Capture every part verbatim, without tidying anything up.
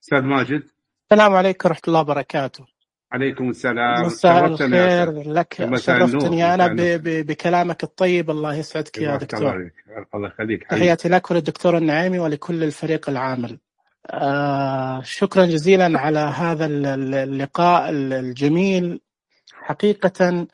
أستاذ ماجد. السلام عليكم ورحمة الله وبركاته. عليكم السلام. مساء شرفتنا يا الخير أستاذ. لك، مساء النور. شرفتني أنا مساء النور. ب- ب- بكلامك الطيب. الله يسعدك يا بارك الله دكتور. عليك. الله يخليك حبيبي. تحياتي لك وللدكتور النعيمي ولكل الفريق العامل. آه شكرا جزيلا على هذا ال- ال- اللقاء ال- الجميل. حقيقة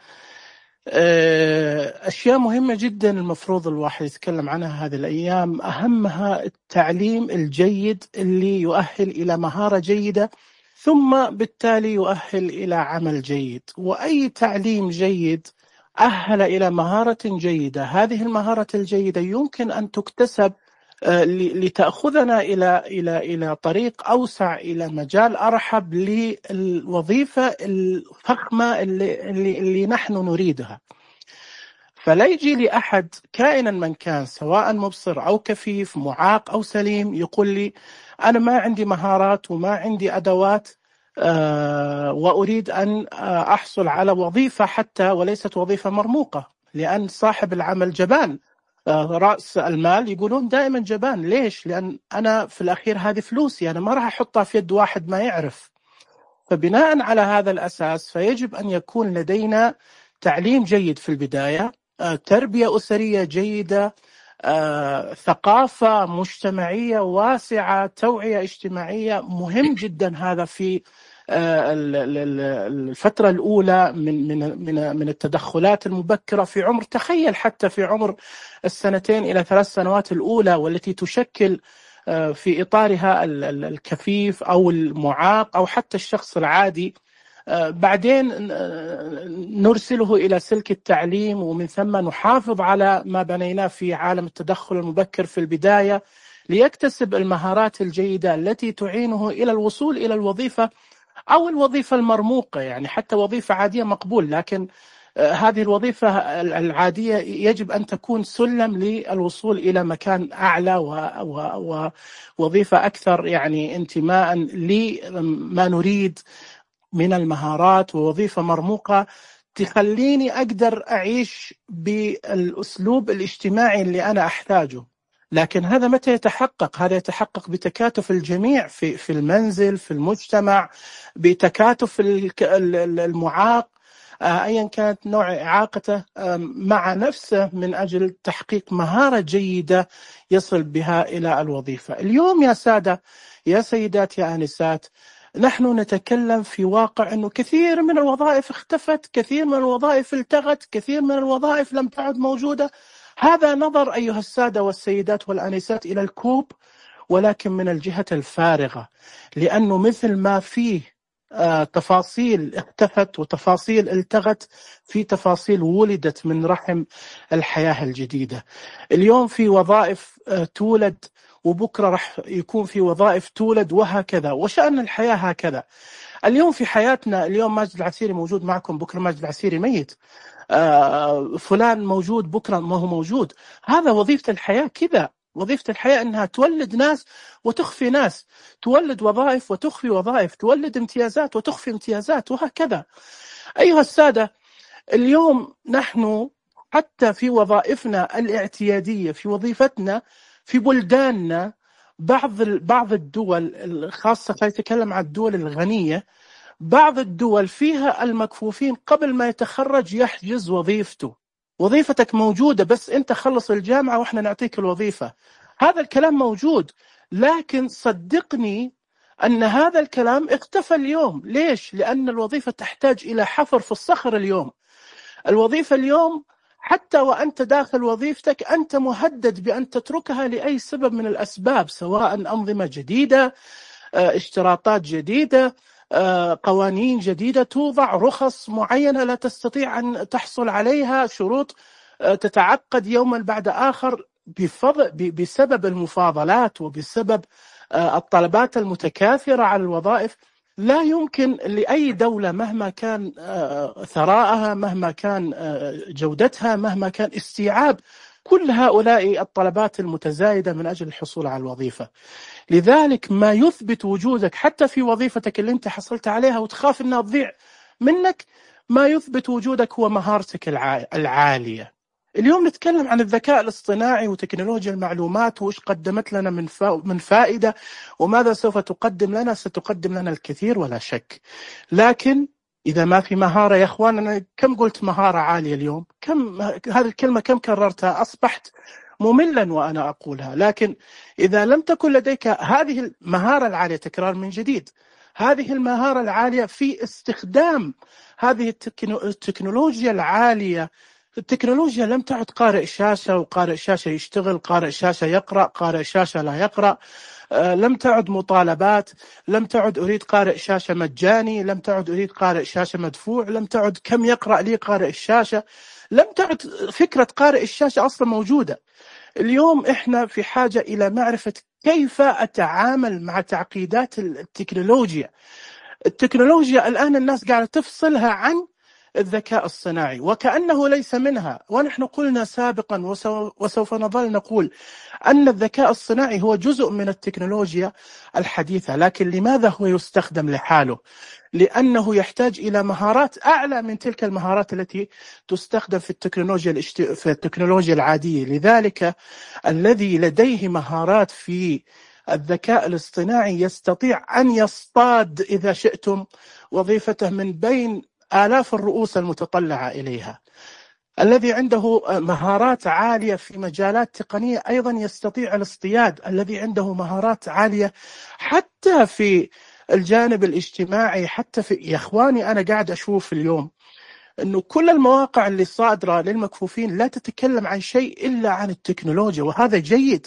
آه أشياء مهمة جدا المفروض الواحد يتكلم عنها هذه الأيام، أهمها التعليم الجيد اللي يؤهل إلى مهارة جيدة، ثم بالتالي يؤهل إلى عمل جيد. وأي تعليم جيد أهل إلى مهارة جيدة، هذه المهارة الجيدة يمكن أن تكتسب آه، ل- لتأخذنا إلى إلى إلى طريق أوسع، إلى مجال أرحب للوظيفة الفخمة اللي اللي اللي نحن نريدها. فلا يجي لي أحد كائنا من كان، سواء مبصر أو كفيف، معاق أو سليم، يقول لي أنا ما عندي مهارات وما عندي أدوات آه، وأريد أن آه، أحصل على وظيفة، حتى وليست وظيفة مرموقة، لأن صاحب العمل جبان. آه، رأس المال يقولون دائما جبان. ليش؟ لأن أنا في الأخير هذه فلوسي، أنا ما راح أحطها في يد واحد ما يعرف. فبناء على هذا الأساس فيجب أن يكون لدينا تعليم جيد في البداية، آه، تربية أسرية جيدة، آه، ثقافة مجتمعية واسعة، توعية اجتماعية. مهم جدا هذا في آه، ال- ال- ال- الفترة الأولى من من من من التدخلات المبكرة في عمر، تخيل حتى في عمر السنتين إلى ثلاث سنوات الأولى، والتي تشكل آه، في إطارها ال- ال- الكفيف أو المعاق أو حتى الشخص العادي. آه، بعدين آه، نرسله إلى سلك التعليم، ومن ثم نحافظ على ما بنيناه في عالم التدخل المبكر في البداية، ليكتسب المهارات الجيدة التي تعينه إلى الوصول إلى الوظيفة أو الوظيفة المرموقة. يعني حتى وظيفة عادية مقبول، لكن آه، هذه الوظيفة العادية يجب أن تكون سلم للوصول إلى مكان أعلى ووظيفة أكثر يعني انتماء لما نريد من المهارات، ووظيفة مرموقة تخليني أقدر أعيش بالأسلوب الاجتماعي اللي أنا أحتاجه. لكن هذا متى يتحقق؟ هذا يتحقق بتكاتف الجميع في في المنزل، في المجتمع، بتكاتف الك- ال- ال- المعاق آه، أيا كانت نوع إعاقته آه، مع نفسه، من أجل تحقيق مهارة جيدة يصل بها إلى الوظيفة. اليوم يا سادة، يا سيدات، يا آنسات، نحن نتكلم في واقع أنه كثير من الوظائف اختفت، كثير من الوظائف التغت، كثير من الوظائف لم تعد موجودة. هذا نظر أيها السادة والسيدات والآنسات إلى الكوب، ولكن من الجهة الفارغة، لأنه مثل ما فيه آه، تفاصيل اختفت وتفاصيل التغت، في تفاصيل ولدت من رحم الحياة الجديدة. اليوم في وظائف آه، تولد، وبكرة رح يكون في وظائف تولد، وهكذا. وشأن الحياة هكذا. اليوم في حياتنا، اليوم ماجد العسيري موجود معكم، بكرة ماجد العسيري ميت. آه، فلان موجود، بكرة ما هو موجود. هذا وظيفة الحياة كذا. وظيفة الحياة أنها تولد ناس وتخفي ناس، تولد وظائف وتخفي وظائف، تولد امتيازات وتخفي امتيازات، وهكذا. أيها السادة، اليوم نحن حتى في وظائفنا الاعتيادية، في وظيفتنا في بلداننا، بعض بعض الدول الخاصة، يتكلم عن الدول الغنية، بعض الدول فيها المكفوفين قبل ما يتخرج يحجز وظيفته. وظيفتك موجودة، بس أنت خلص الجامعة وإحنا نعطيك الوظيفة. هذا الكلام موجود، لكن صدقني أن هذا الكلام اختفى اليوم. ليش؟ لأن الوظيفة تحتاج إلى حفر في الصخر اليوم. الوظيفة اليوم حتى وأنت داخل وظيفتك أنت مهدد بأن تتركها لأي سبب من الأسباب، سواء أنظمة جديدة، اشتراطات جديدة، قوانين جديدة توضع، رخص معينة لا تستطيع أن تحصل عليها، شروط تتعقد يوما بعد آخر بسبب المفاضلات وبسبب الطلبات المتكاثرة على الوظائف. لا يمكن لأي دولة مهما كان ثراءها، مهما كان جودتها، مهما كان استيعاب كل هؤلاء الطلبات المتزايدة من أجل الحصول على الوظيفة. لذلك ما يثبت وجودك حتى في وظيفتك اللي انت حصلت عليها وتخاف انها تضيع منك، ما يثبت وجودك هو مهارتك العالية. اليوم نتكلم عن الذكاء الاصطناعي وتكنولوجيا المعلومات وإيش قدمت لنا من من فائدة وماذا سوف تقدم لنا. ستقدم لنا الكثير ولا شك، لكن إذا ما في مهارة يا أخوان، أنا كم قلت مهارة عالية اليوم؟ كم هذه الكلمة كم كررتها؟ أصبحت مملا وأنا أقولها. لكن إذا لم تكن لديك هذه المهارة العالية، تكرار من جديد، هذه المهارة العالية في استخدام هذه التكنولوجيا العالية. التكنولوجيا لم تعد قارئ شاشة وقارئ شاشة يشتغل، قارئ شاشة يقرأ، قارئ شاشة لا يقرأ. أه لم تعد مطالبات، لم تعد أريد قارئ شاشة مجاني، لم تعد أريد قارئ شاشة مدفوع، لم تعد كم يقرأ لي قارئ الشاشة، لم تعد فكرة قارئ الشاشة أصلا موجودة. اليوم إحنا في حاجة إلى معرفة كيف أتعامل مع تعقيدات التكنولوجيا. التكنولوجيا الآن الناس قاعدة تفصلها عن الذكاء الصناعي وكأنه ليس منها، ونحن قلنا سابقا وسوف نظل نقول أن الذكاء الصناعي هو جزء من التكنولوجيا الحديثة. لكن لماذا هو يستخدم لحاله؟ لأنه يحتاج إلى مهارات أعلى من تلك المهارات التي تستخدم في التكنولوجيا الاشت... في التكنولوجيا العادية. لذلك الذي لديه مهارات في الذكاء الاصطناعي يستطيع أن يصطاد إذا شئتم وظيفته من بين آلاف الرؤوس المتطلعة إليها. الذي عنده مهارات عالية في مجالات تقنية أيضا يستطيع الاصطياد. الذي عنده مهارات عالية حتى في الجانب الاجتماعي، حتى في يا إخواني أنا قاعد أشوف اليوم أنه كل المواقع اللي صادرة للمكفوفين لا تتكلم عن شيء إلا عن التكنولوجيا، وهذا جيد،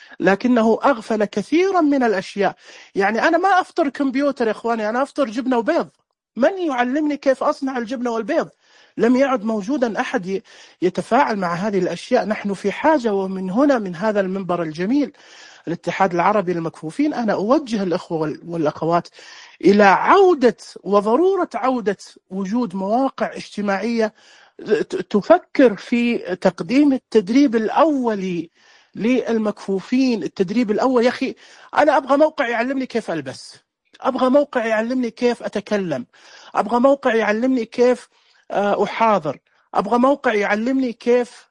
لكنه أغفل كثيرا من الأشياء. يعني أنا ما أفطر كمبيوتر يا إخواني، أنا أفطر جبنة وبيض. من يعلمني كيف أصنع الجبنة والبيض؟ لم يعد موجودا أحد يتفاعل مع هذه الأشياء. نحن في حاجة، ومن هنا من هذا المنبر الجميل الاتحاد العربي للمكفوفين أنا أوجه الأخوة والأخوات إلى عودة وضرورة عودة وجود مواقع اجتماعية تفكر في تقديم التدريب الأولي للمكفوفين. التدريب الأول يا أخي، أنا أبغى موقع يعلمني كيف ألبس، أبغى موقع يعلمني كيف أتكلم، أبغى موقع يعلمني كيف أحاضر، أبغى موقع يعلمني كيف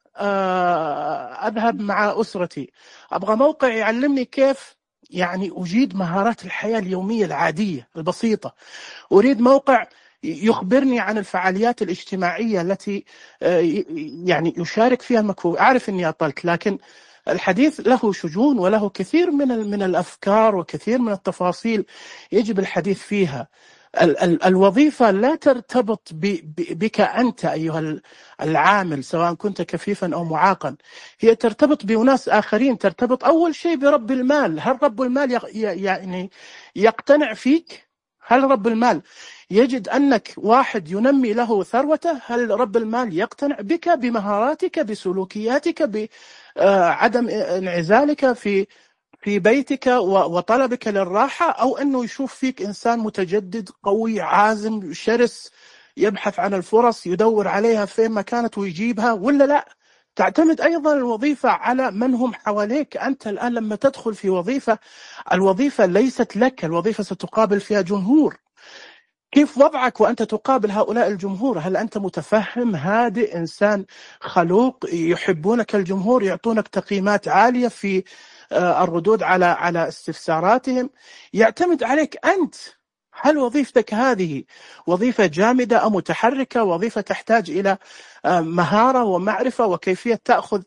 أذهب مع أسرتي، أبغى موقع يعلمني كيف يعني أجيد مهارات الحياة اليومية العادية البسيطة. أريد موقع يخبرني عن الفعاليات الاجتماعية التي يعني يشارك فيها المكفوف. أعرف أني أطلت، لكن الحديث له شجون وله كثير من من الأفكار وكثير من التفاصيل يجب الحديث فيها. ال ال الوظيفة لا ترتبط بك أنت أيها العامل سواء كنت كفيفا أو معاقا، هي ترتبط بأناس آخرين. ترتبط أول شيء برب المال. هل رب المال يعني يقتنع فيك؟ هل رب المال يجد أنك واحد ينمي له ثروته؟ هل رب المال يقتنع بك بمهاراتك بسلوكياتك بعدم انعزالك في في بيتك وطلبك للراحة، أو أنه يشوف فيك إنسان متجدد قوي عازم شرس يبحث عن الفرص يدور عليها فين ما كانت ويجيبها، ولا لا؟ تعتمد أيضا الوظيفة على من هم حواليك. أنت الآن لما تدخل في وظيفة، الوظيفة ليست لك، الوظيفة ستقابل فيها جمهور. كيف وضعك وأنت تقابل هؤلاء الجمهور؟ هل أنت متفهم هادئ إنسان خلوق يحبونك الجمهور يعطونك تقييمات عالية في الردود على على استفساراتهم؟ يعتمد عليك أنت. هل وظيفتك هذه وظيفة جامدة أو متحركة؟ وظيفة تحتاج إلى مهارة ومعرفة وكيفية تأخذ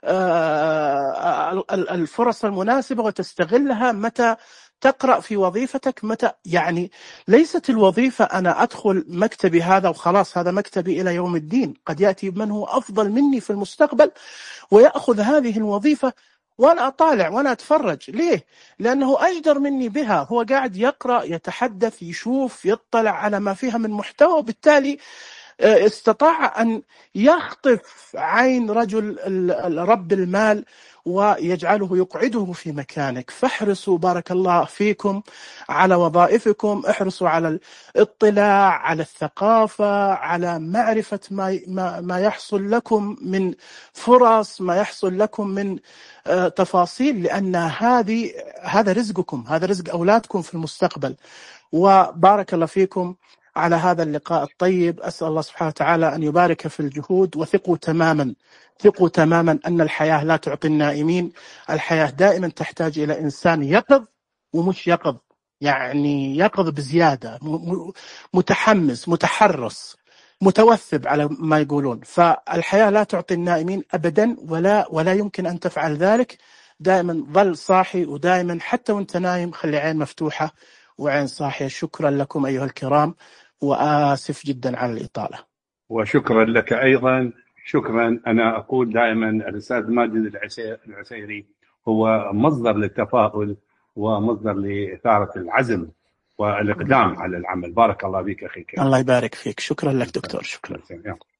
الفرص المناسبة وتستغلها متى تقرأ في وظيفتك متى. يعني ليست الوظيفة أنا أدخل مكتبي هذا وخلاص هذا مكتبي إلى يوم الدين. قد يأتي من هو أفضل مني في المستقبل ويأخذ هذه الوظيفة وأنا أطالع وأنا أتفرج. ليه؟ لأنه أجدر مني بها. هو قاعد يقرأ يتحدث يشوف يطلع على ما فيها من محتوى، وبالتالي استطاع أن يخطف عين رجل رب المال ويجعله يقعده في مكانك. فاحرصوا بارك الله فيكم على وظائفكم، احرصوا على الاطلاع على الثقافة، على معرفة ما ما ما يحصل لكم من فرص، ما يحصل لكم من تفاصيل، لأن هذه هذا رزقكم، هذا رزق أولادكم في المستقبل. وبارك الله فيكم. على هذا اللقاء الطيب. أسأل الله سبحانه وتعالى أن يبارك في الجهود، وثقوا تماما ثقوا تماما أن الحياة لا تعطي النائمين. الحياة دائما تحتاج إلى إنسان يقظ، ومش يقظ يعني يقظ بزيادة، متحمس متحرس متوثب على ما يقولون. فالحياة لا تعطي النائمين أبدا، ولا ولا يمكن أن تفعل ذلك. دائما ظل صاحي، ودائما حتى وانت نايم خلي عين مفتوحة وعين صاحية. شكرا لكم أيها الكرام، وآسف جدا على الإطالة. وشكرا لك أيضا. شكرا. أنا أقول دائما الأستاذ ماجد العسيري هو مصدر للتفاؤل ومصدر لإثارة العزم والإقدام على العمل. بارك الله فيك أخي. الله يبارك فيك. شكرا لك دكتور. شكرا.